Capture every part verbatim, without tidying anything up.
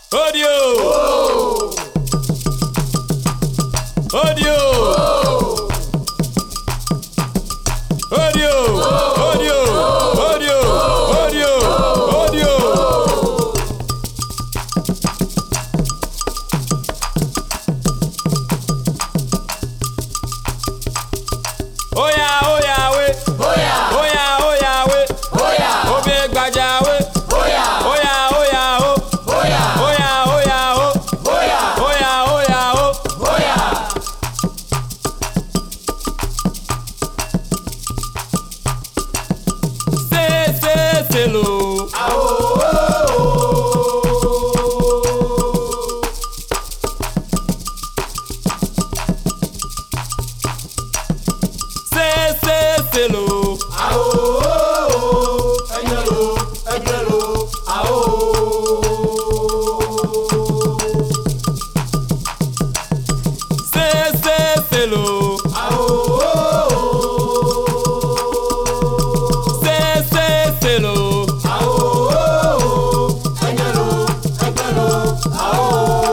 Audio. Oh. Audio. Oh. Audio. Oh. Audio. Oh. Audio. Oh. Audio. Oh. Audio. Oh yeah, oh yeah, we. Oh yeah. Oh yeah, oh yeah, we. Oh yeah. Oh big baja we. Oh yeah. Oh yeah, oh yeah, oh. Oh yeah. Oh yeah, oh yeah, oh. Oh yeah. Oh yeah, oh yeah, oh. Oh yeah. Say, say, say lo. Ah oh oh oh. Say, say, say lo. Ah oh oh. Ejelo, ejelo. Ah oh. Say, say, say lo. Ah oh oh. Say, say, say lo. Ah oh oh. Ejelo, ejelo. Ah oh.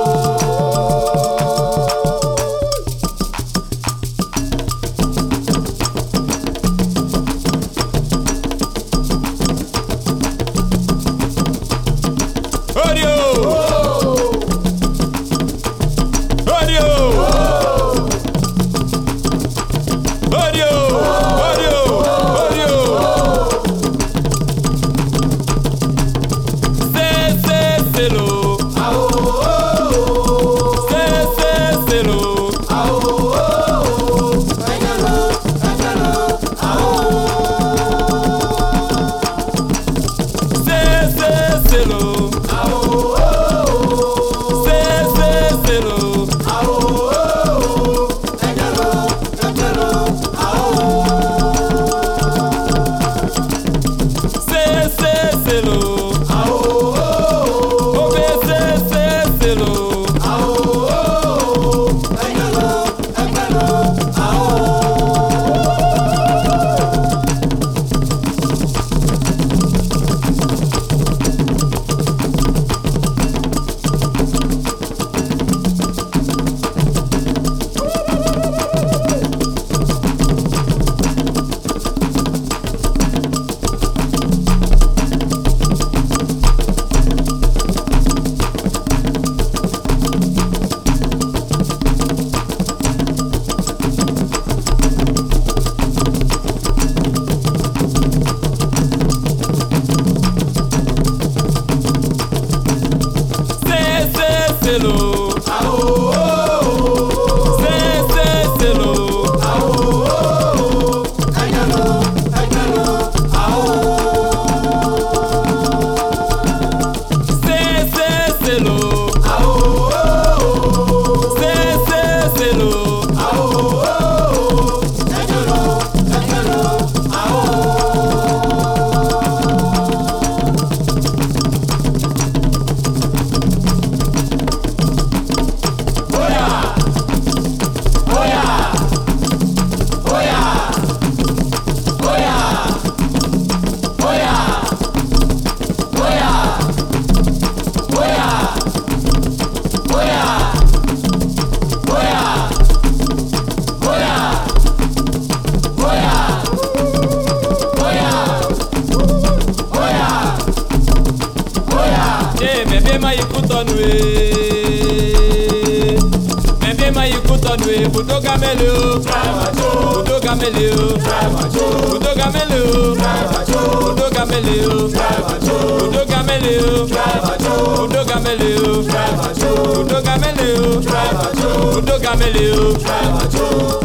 Audio. Oh. Audio. Oh. Audio. Audio. Audio. Say, say, say lo. Ah oh oh. Say, say, say lo. Ah oh oh. Ejelo, ejelo. Ah oh. Say, say, say lo. Ah oh oh. Say, say, say lo. Ah oh oh. Ejelo, ejelo. Ah oh. Say, say, say lo. Ah oh oh. Oh, be, say, say, say lo. Ah oh oh. Ejelo, ejelo. Ah oh. Say, say, say lo. Ah oh oh. Say, say, say lo. Ah oh oh. Ejelo, ejelo. Ah oh. Say, say, say lo. Ah oh oh. Say, say, say lo. Ah oh oh. Ejelo, ejelo. Ah oh. Oh yeah. Oh yeah. Oh yeah. Oh yeah. Oh yeah. Oh yeah. Oh yeah. Oh yeah. Oh yeah. Oh yeah. Oh yeah. Oh yeah. Oh yeah. Oh yeah. Eh, me be ma yikuto nwe. Me be ma yikuto nwe. Budo gamele o. Budo gamele o. Budo gamele o. Budo gamele o. Budo gamele o. Budo gamele o. Budo gamele o. Budo gamele o.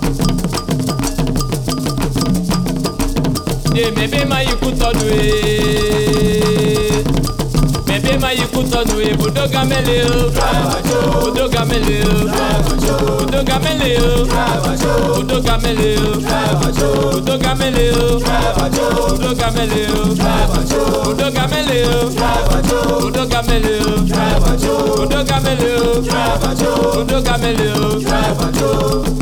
Eh, me be ma yikuto nwe. Me be ma yikuto nwe. Budo gamele o. Budo gamele o. Budo gamele o. Budo gamele o. Budo gamele o. Budo gamele o. Budo gamele o. Budo gamele o. Budo gamele o. Budo gamele o.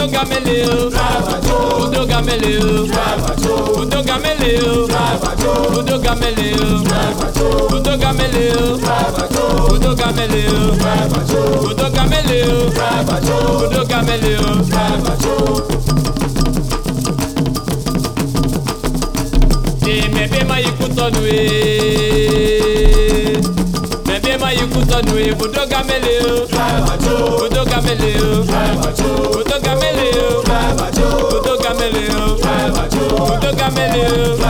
Budo gamele o, Driver Joe, budo gamele o, Driver Joe, budo gamele o, Driver Joe, budo gamele o, Driver Joe, budo gamele o, Driver Joe, budo gamele o, Driver Joe, budo gamele o, Driver Joe, budo gamele o. Driver Joe. Ni mebe ma yikutonu e, mebe ma yikutonu e, budo gamele o, Driver Joe, budo gamele o, Driver Joe, budo gamele o, Driver Joe, budo gamele o, Driver Joe, budo gamele o.